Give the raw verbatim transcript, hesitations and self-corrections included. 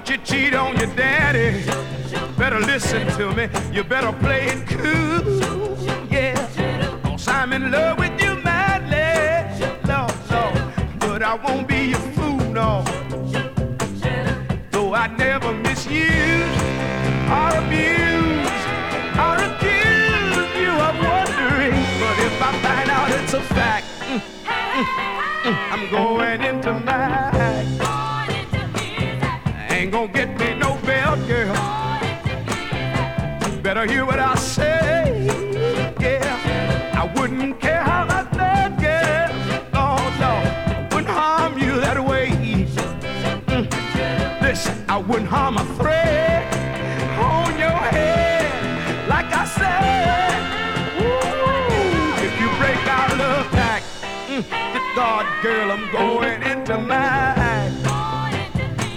Don't you cheat on your daddy. Better listen to me. You better play it cool. Yeah. Cause I'm in love with you madly. Lord, Lord. But I won't be your fool, no. Though I never misuse or abuse or accuse you of wondering. But if I find out it's a fact, mm, mm, mm, I'm going into my ain't gonna get me no bell, girl. Better hear what I say. Yeah, I wouldn't care how I felt, girl. Oh no, wouldn't harm you that way. Mm. Listen, I wouldn't harm a thread on your head, like I said. Ooh, if you break our love pact, mm, good God, girl, I'm going into mine.